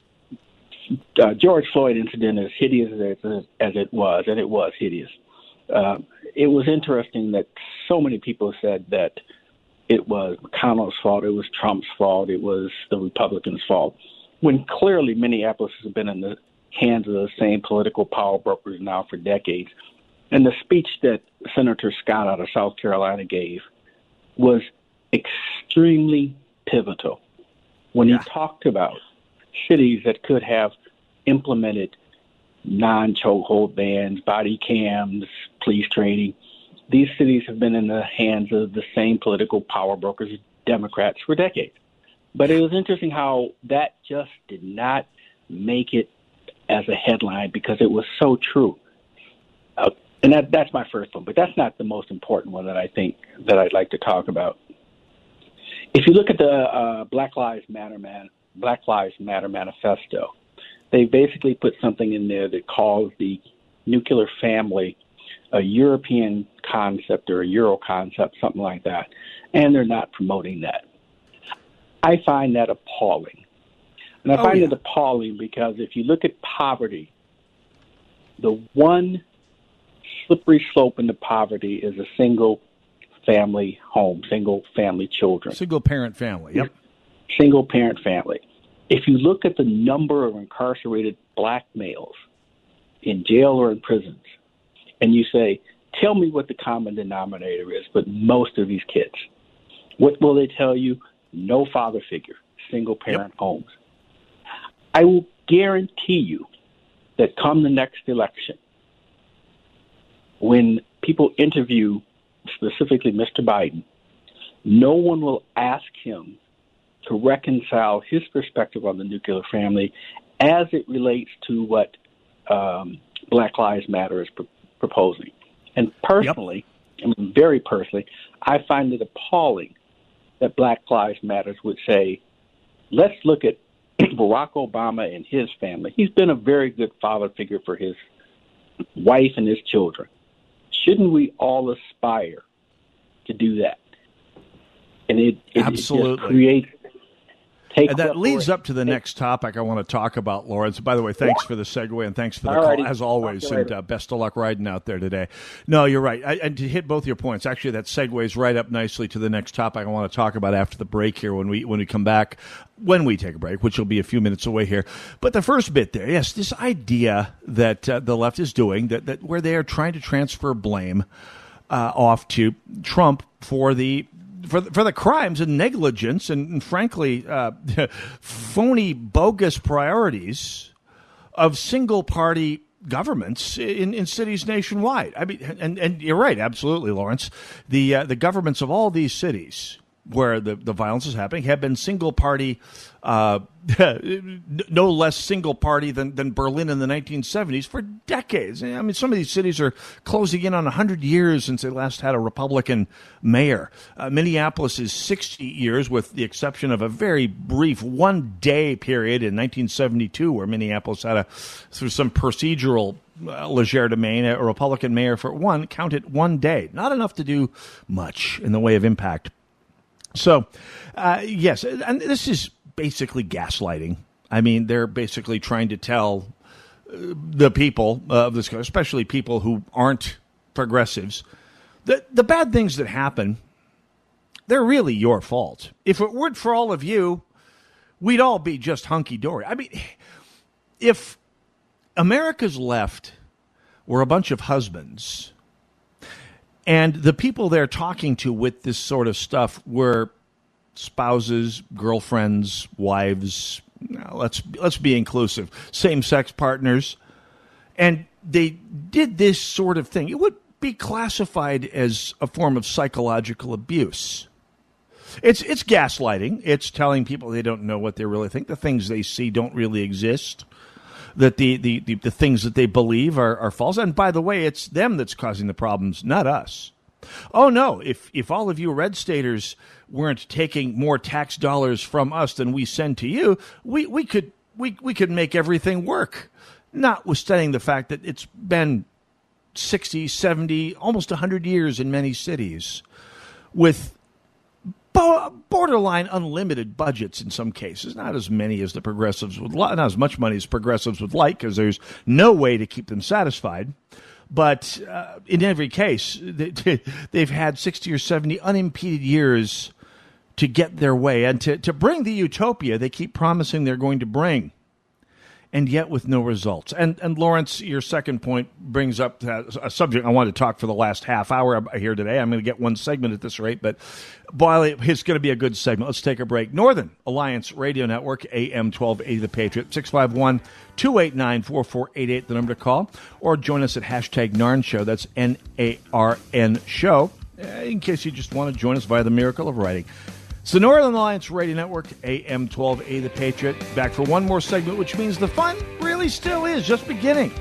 uh, George Floyd incident, as hideous as it, as it was, and it was hideous. Uh, it was interesting that so many people said that it was McConnell's fault, it was Trump's fault, it was the Republicans' fault, when clearly Minneapolis has been in the hands of the same political power brokers now for decades. And the speech that Senator Scott out of South Carolina gave was extremely pivotal when he talked about cities that could have implemented non-chokehold bans, body cams, police training. These cities have been in the hands of the same political power brokers, Democrats, for decades. But it was interesting how that just did not make it as a headline because it was so true. Uh, and that, that's my first one, but that's not the most important one that I think that I'd like to talk about. If you look at the uh, Black Lives Matter man, Black Lives Matter manifesto, they basically put something in there that calls the nuclear family a European concept or a Euro concept, something like that, and they're not promoting that. I find that appalling. And I Oh, find yeah. it appalling because if you look at poverty, the one slippery slope into poverty is a single family home, single family children. Single parent family. Yep. Single parent family. If you look at the number of incarcerated black males in jail or in prisons, and you say, tell me what the common denominator is, but most of these kids, what will they tell you? No father figure, single parent homes. I will guarantee you that come the next election, when people interview specifically Mister Biden, no one will ask him to reconcile his perspective on the nuclear family as it relates to what um, Black Lives Matter is pro- proposing. And personally, I mean, very personally, I find it appalling that Black Lives Matter would say, let's look at Barack Obama and his family. He's been a very good father figure for his wife and his children. Shouldn't we all aspire to do that? And it, it, Absolutely. it just creates And that leads up to the next topic I want to talk about, Lawrence. By the way, thanks for the segue and thanks for the Alrighty. call, as always, Talk to you and later. uh, best of luck riding out there today. No, you're right. I, and to hit both your points, actually, that segues right up nicely to the next topic I want to talk about after the break here when we when we come back, when we take a break, which will be a few minutes away here. But the first bit there, yes, this idea that uh, the left is doing, that, that where they are trying to transfer blame uh, off to Trump for the For the, for the crimes and negligence and, and frankly, uh, phony, bogus priorities of single-party governments in, in cities nationwide. I mean, and, and you're right, absolutely, Lawrence. The uh, the governments of all these cities where the, the violence is happening have been single-party, uh, no less single-party than, than Berlin in the nineteen seventies for decades. I mean, some of these cities are closing in on one hundred years since they last had a Republican mayor. Uh, Minneapolis is sixty years, with the exception of a very brief one-day period in nineteen seventy-two where Minneapolis had a through some procedural uh, legerdemain, a Republican mayor for one, count it one day. Not enough to do much in the way of impact. So, uh, yes, and this is basically gaslighting. I mean, they're basically trying to tell uh, the people of this country, especially people who aren't progressives, that the bad things that happen, they're really your fault. If it weren't for all of you, we'd all be just hunky-dory. I mean, if America's left were a bunch of husbands, and the people they're talking to with this sort of stuff were spouses, girlfriends, wives, now, let's let's be inclusive, same-sex partners, and they did this sort of thing, it would be classified as a form of psychological abuse. It's it's gaslighting. It's telling people they don't know what they really think. The things they see don't really exist. That the, the, the, the things that they believe are, are false. And by the way, it's them that's causing the problems, not us. Oh, no, if if all of you red staters weren't taking more tax dollars from us than we send to you, we, we could we, we could make everything work, notwithstanding the fact that it's been sixty, seventy, almost one hundred years in many cities with borderline unlimited budgets in some cases, not as many as the progressives would like, not as much money as progressives would like, because there's no way to keep them satisfied. But uh, in every case, they, they've had sixty or seventy unimpeded years to get their way and to, to bring the utopia they keep promising they're going to bring, and yet with no results. And, and Lawrence, your second point brings up a subject I wanted to talk for the last half hour here today. I'm going to get one segment at this rate, but boy, it's going to be a good segment. Let's take a break. Northern Alliance Radio Network, A M twelve eighty The Patriot, six five one, two eight nine, four four eight eight, the number to call, or join us at hashtag Narn Show. That's N A R N Show, in case you just want to join us via the miracle of writing. It's the Northern Alliance Radio Network, A M twelve eighty The Patriot. Back for one more segment, which means the fun really still is just beginning.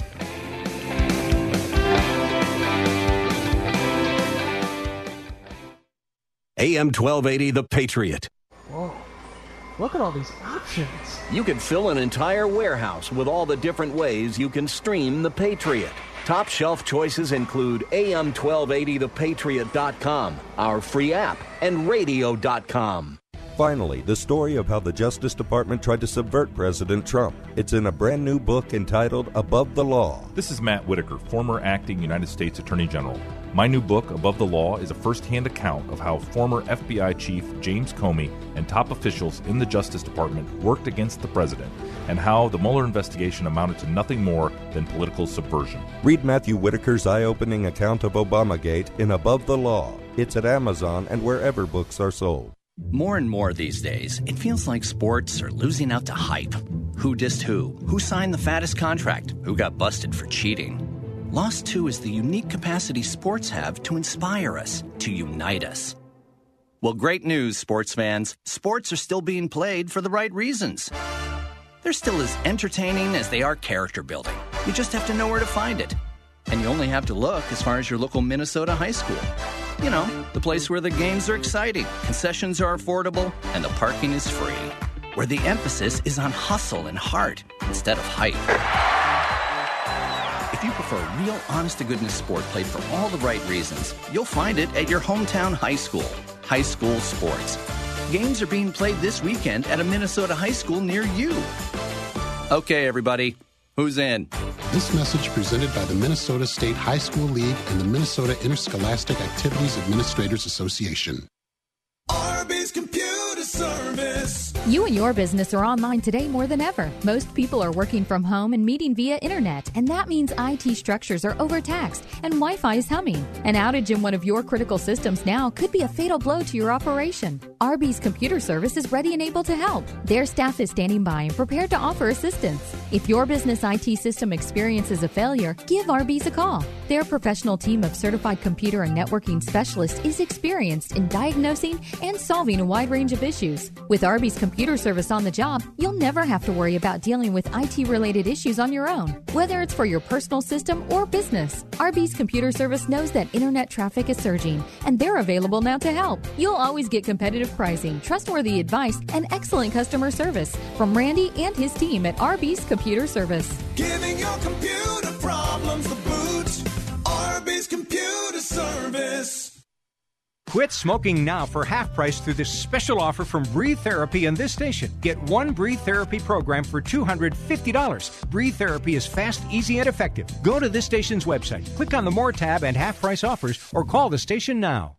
A M twelve eighty The Patriot. Whoa. Look at all these options. You could fill an entire warehouse with all the different ways you can stream The Patriot. Top shelf choices include A M twelve eighty the patriot dot com, our free app, and radio dot com. Finally, the story of how the Justice Department tried to subvert President Trump. It's in a brand new book entitled Above the Law. This is Matt Whitaker, former acting United States Attorney General. My new book, Above the Law, is a first-hand account of how former F B I Chief James Comey and top officials in the Justice Department worked against the president, and how the Mueller investigation amounted to nothing more than political subversion. Read Matthew Whitaker's eye-opening account of Obamagate in Above the Law. It's at Amazon and wherever books are sold. More and more these days, it feels like sports are losing out to hype. Who dissed who? Who signed the fattest contract? Who got busted for cheating? Lost two is the unique capacity sports have to inspire us, to unite us. Well, great news, sports fans. Sports are still being played for the right reasons. They're still as entertaining as they are character building. You just have to know where to find it. And you only have to look as far as your local Minnesota high school. You know, the place where the games are exciting, concessions are affordable, and the parking is free. Where the emphasis is on hustle and heart instead of hype. If you prefer real, honest-to-goodness sport played for all the right reasons, you'll find it at your hometown high school. High school sports. Games are being played this weekend at a Minnesota high school near you. Okay, everybody, who's in? This message presented by the Minnesota State High School League and the Minnesota Interscholastic Activities Administrators Association. Arby's Computer Service. You and your business are online today more than ever. Most people are working from home and meeting via internet, and that means I T structures are overtaxed and Wi-Fi is humming. An outage in one of your critical systems now could be a fatal blow to your operation. Arby's Computer Service is ready and able to help. Their staff is standing by and prepared to offer assistance. If your business I T system experiences a failure, give Arby's a call. Their professional team of certified computer and networking specialists is experienced in diagnosing and solving a wide range of issues. With Arby's Computer Service on the job, you'll never have to worry about dealing with I T-related issues on your own, whether it's for your personal system or business. Arby's Computer Service knows that internet traffic is surging, and they're available now to help. You'll always get competitive pricing, trustworthy advice, and excellent customer service from Randy and his team at Arby's Computer Service. Giving your computer problems the boot. Arby's Computer Service. Quit smoking now for half price through this special offer from Breathe Therapy and this station. Get one Breathe Therapy program for two hundred fifty dollars. Breathe Therapy is fast, easy, and effective. Go to this station's website, click on the More tab and half price offers, or call the station now.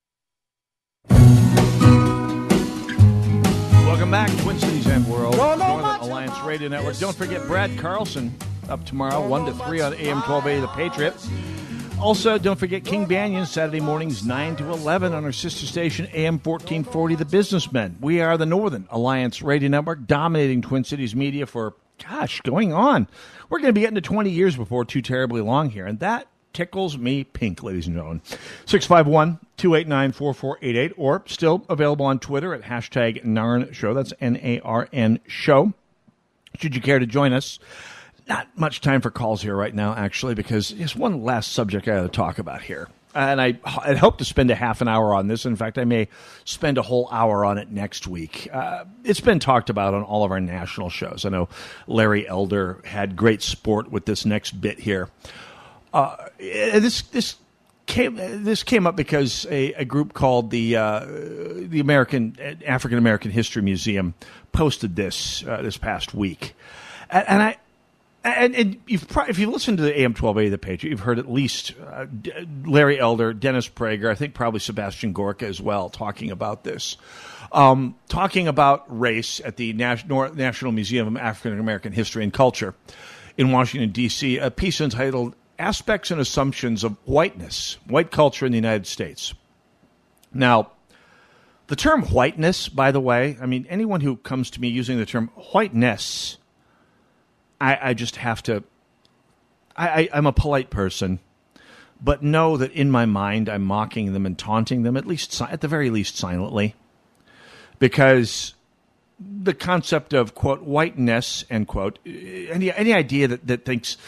Welcome back, Twin Cities and World, Northern Alliance Radio Network. Don't forget Brad Carlson up tomorrow, one to three on A M twelve eighty The Patriot. Also, don't forget King Banyan, Saturday mornings nine to eleven on our sister station, A M fourteen forty, The Businessmen. We are the Northern Alliance Radio Network, dominating Twin Cities media for, gosh, going on. We're going to be getting to twenty years before too terribly long here, and that tickles me pink, ladies and gentlemen. six five one, two eight nine, four four eight eight, or still available on Twitter at hashtag Narn Show. That's N A R N Show. Should you care to join us? Not much time for calls here right now, actually, because there's one last subject I got to talk about here. And I I hope to spend a half an hour on this. In fact, I may spend a whole hour on it next week. Uh, it's been talked about on all of our national shows. I know Larry Elder had great sport with this next bit here. Uh, this this came this came up because a, a group called the uh, the American African American History Museum posted this uh, this past week, and, and I. And, and you've pro- if you've listened to the A M twelve eighty, The Patriot, you've heard at least uh, D- Larry Elder, Dennis Prager, I think probably Sebastian Gorka as well, talking about this. Um, talking about race at the Nas- Nor- National Museum of African American History and Culture in Washington, D C, a piece entitled Aspects and Assumptions of Whiteness, White Culture in the United States. Now, the term whiteness, by the way, I mean, anyone who comes to me using the term whiteness, I, I just have to, I, I, I'm a polite person, but know that in my mind I'm mocking them and taunting them, at least, at the very least silently, because the concept of, quote, whiteness, end quote, any, any idea that, that thinks,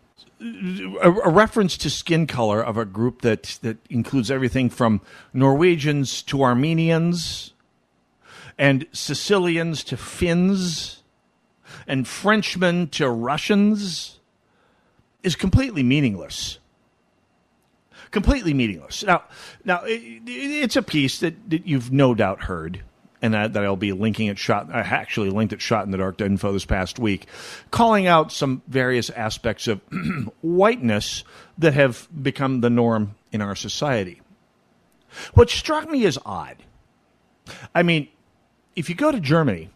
a, a reference to skin color of a group that, that includes everything from Norwegians to Armenians and Sicilians to Finns, and Frenchmen to Russians is completely meaningless. Completely meaningless. Now, now it, it's a piece that, that you've no doubt heard, and that, that I'll be linking at Shot. I actually linked at Shot in the Dark info this past week, calling out some various aspects of whiteness that have become the norm in our society. What struck me as odd, I mean, if you go to Germany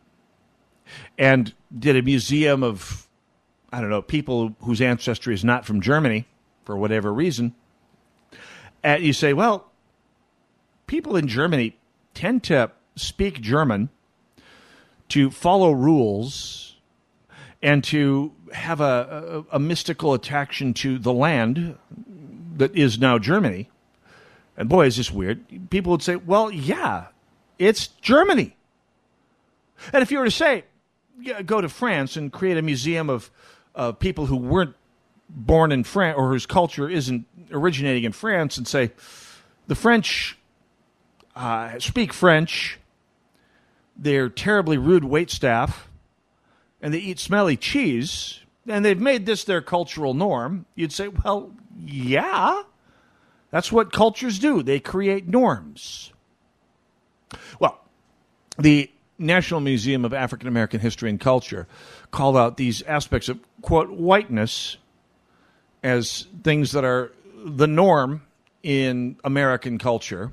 and did a museum of, I don't know, people whose ancestry is not from Germany for whatever reason, and you say, well, people in Germany tend to speak German, to follow rules, and to have a, a, a mystical attraction to the land that is now Germany. And boy, is this weird. People would say, well, yeah, it's Germany. And if you were to say, go to France and create a museum of uh, people who weren't born in France or whose culture isn't originating in France, and say the French uh, speak French, they're terribly rude waitstaff, and they eat smelly cheese, and they've made this their cultural norm, you'd say, well, yeah, that's what cultures do. They create norms. Well, the National Museum of African American History and Culture called out these aspects of, quote, whiteness as things that are the norm in American culture,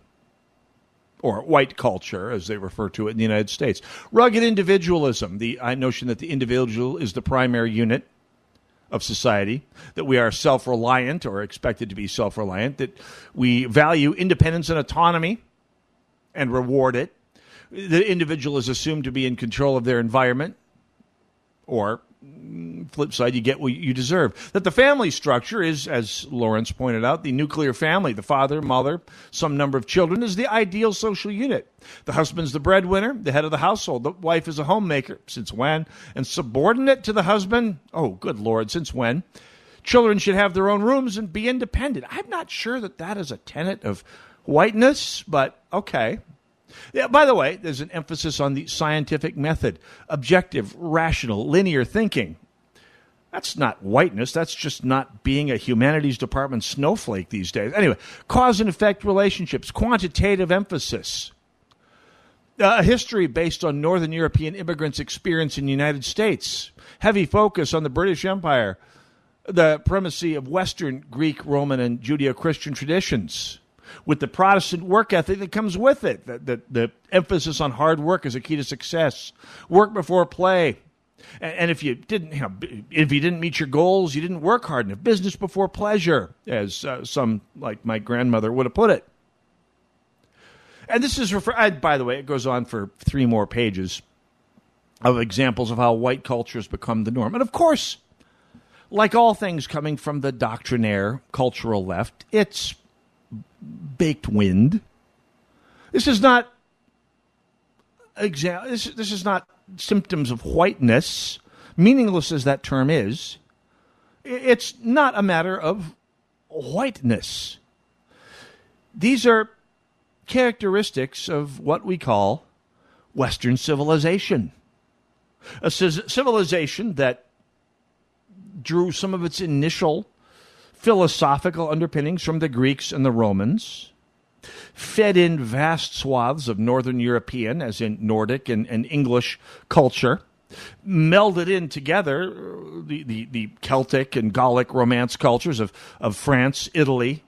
or white culture, as they refer to it in the United States. Rugged individualism, the notion that the individual is the primary unit of society, that we are self-reliant or expected to be self-reliant, that we value independence and autonomy and reward it. The individual is assumed to be in control of their environment, or flip side, you get what you deserve. That the family structure is, as Lawrence pointed out, the nuclear family. The father, mother, some number of children is the ideal social unit. The husband's the breadwinner, the head of the household. The wife is a homemaker. Since when? And subordinate to the husband? Oh, good Lord, since when? Children should have their own rooms and be independent. I'm not sure that that is a tenet of whiteness, but okay. Yeah, by the way, there's an emphasis on the scientific method, objective, rational, linear thinking. That's not whiteness. That's just not being a humanities department snowflake these days. Anyway, cause and effect relationships, quantitative emphasis, uh, a history based on Northern European immigrants' experience in the United States, heavy focus on the British Empire, the primacy of Western Greek, Roman, and Judeo-Christian traditions, with the Protestant work ethic that comes with it, the, the, the emphasis on hard work as a key to success, work before play. And, and if you didn't, you know, if you didn't meet your goals, you didn't work hard enough. Business before pleasure, as uh, some, like my grandmother, would have put it. And this is, refer- by the way, it goes on for three more pages of examples of how white culture has become the norm. And of course, like all things coming from the doctrinaire cultural left, it's baked wind. This is not exa- this, this is not symptoms of whiteness, meaningless as that term is. It's not a matter of whiteness. These are characteristics of what we call Western civilization. A civilization that drew some of its initial philosophical underpinnings from the Greeks and the Romans, fed in vast swaths of Northern European, as in Nordic and, and English culture, melded in together the, the, the Celtic and Gallic Romance cultures of, of France, Italy,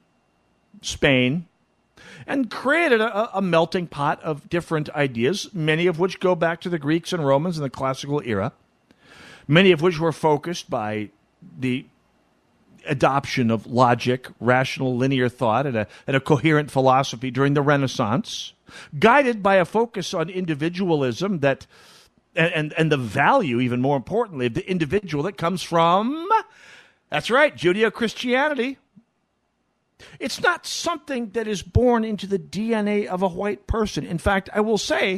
Spain, and created a, a melting pot of different ideas, many of which go back to the Greeks and Romans in the classical era, many of which were focused by the adoption of logic, rational linear thought, and a, and a coherent philosophy during the Renaissance, guided by a focus on individualism that, and, and, and the value, even more importantly, of the individual that comes from, that's right, Judeo-Christianity. It's not something that is born into the D N A of a white person. In fact, I will say,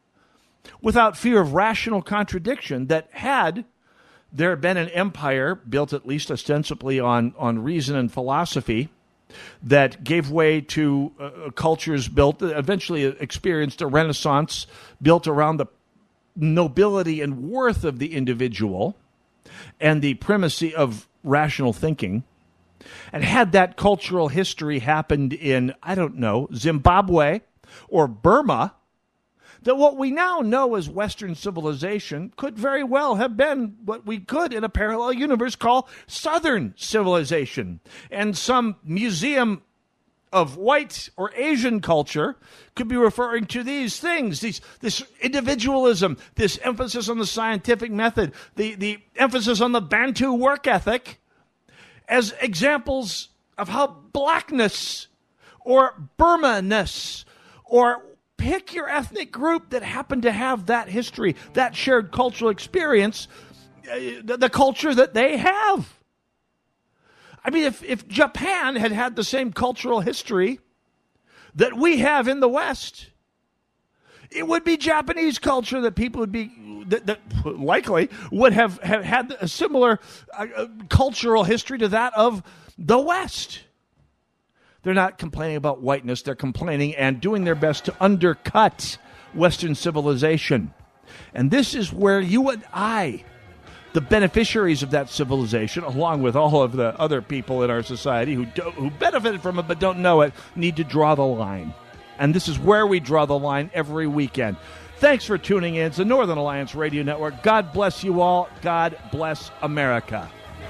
without fear of rational contradiction, that had there been an empire built at least ostensibly on, on reason and philosophy that gave way to uh, cultures built, eventually experienced a renaissance built around the nobility and worth of the individual and the primacy of rational thinking, and had that cultural history happened in, I don't know, Zimbabwe or Burma, that what we now know as Western civilization could very well have been what we could in a parallel universe call Southern civilization. And some museum of white or Asian culture could be referring to these things, these, this individualism, this emphasis on the scientific method, the, the emphasis on the Bantu work ethic, as examples of how blackness or Burma-ness or pick your ethnic group that happened to have that history, that shared cultural experience, uh, the, the culture that they have. I mean, if, if Japan had had the same cultural history that we have in the West, it would be Japanese culture that people would be, that, that likely would have, have had a similar uh, uh, cultural history to that of the West. They're not complaining about whiteness. They're complaining and doing their best to undercut Western civilization. And this is where you and I, the beneficiaries of that civilization, along with all of the other people in our society who do, who benefited from it but don't know it, need to draw the line. And this is where we draw the line every weekend. Thanks for tuning in. It's the Northern Alliance Radio Network. God bless you all. God bless America.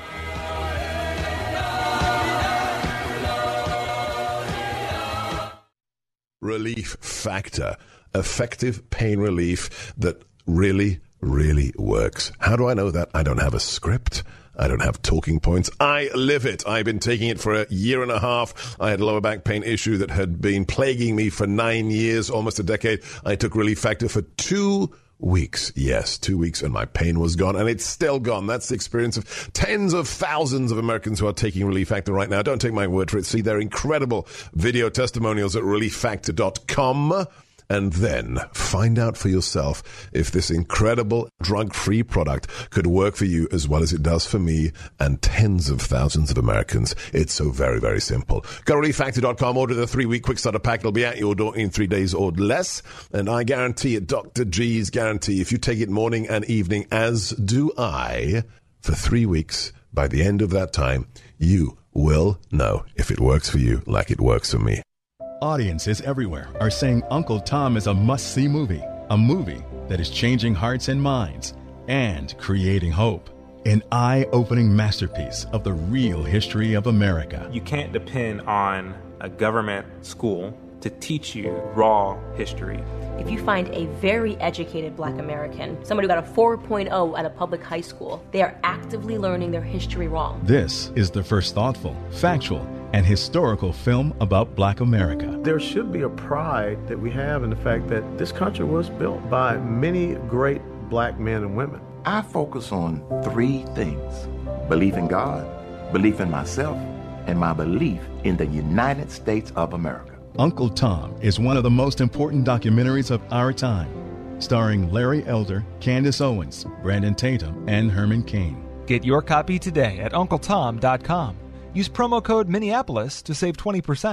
Relief Factor. Effective pain relief that really, really works. How do I know that? I don't have a script. I don't have talking points. I live it. I've been taking it for a year and a half. I had a lower back pain issue that had been plaguing me for nine years, almost a decade. I took Relief Factor for two weeks. Yes, two weeks, and my pain was gone, and it's still gone. That's the experience of tens of thousands of Americans who are taking Relief Factor right now. Don't take my word for it. See their incredible video testimonials at relief factor dot com. And then find out for yourself if this incredible drug-free product could work for you as well as it does for me and tens of thousands of Americans. It's so very, very simple. Go to relief factor dot com, order the three-week quick starter pack. It'll be at your door in three days or less. And I guarantee it, Doctor G's guarantee, if you take it morning and evening, as do I, for three weeks, by the end of that time, you will know if it works for you like it works for me. Audiences everywhere are saying Uncle Tom is a must-see movie, a movie that is changing hearts and minds and creating hope. An eye-opening masterpiece of the real history of America. You can't depend on a government school to teach you raw history. If you find a very educated Black American, somebody who got a four point oh at a public high school, they are actively learning their history wrong. This is the first thoughtful, factual, and historical film about Black America. There should be a pride that we have in the fact that this country was built by many great Black men and women. I focus on three things: belief in God, belief in myself, and my belief in the United States of America. Uncle Tom is one of the most important documentaries of our time, starring Larry Elder, Candace Owens, Brandon Tatum, and Herman Cain. Get your copy today at uncle tom dot com. Use promo code Minneapolis to save twenty percent.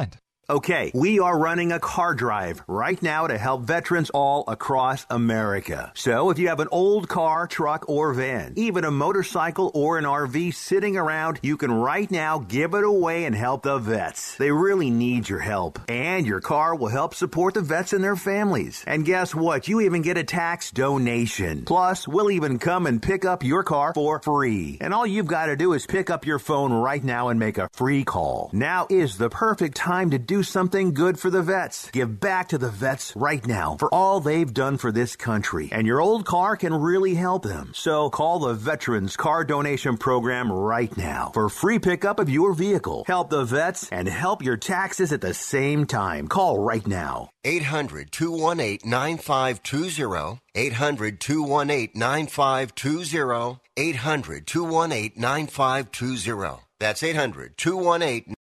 Okay, we are running a car drive right now to help veterans all across America. So if you have an old car, truck, or van, even a motorcycle or an R V sitting around, you can right now give it away and help the vets. They really need your help. And your car will help support the vets and their families. And guess what? You even get a tax donation. Plus, we'll even come and pick up your car for free. And all you've got to do is pick up your phone right now and make a free call. Now is the perfect time to do something good for the vets. Give back to the vets right now for all they've done for this country. And your old car can really help them. So call the Veterans Car Donation Program right now for free pickup of your vehicle. Help the vets and help your taxes at the same time. Call right now. eight hundred, two one eight, nine five two zero. eight hundred, two one eight, nine five two zero. eight hundred, two one eight, nine five two zero. That's eight hundred, two one eight,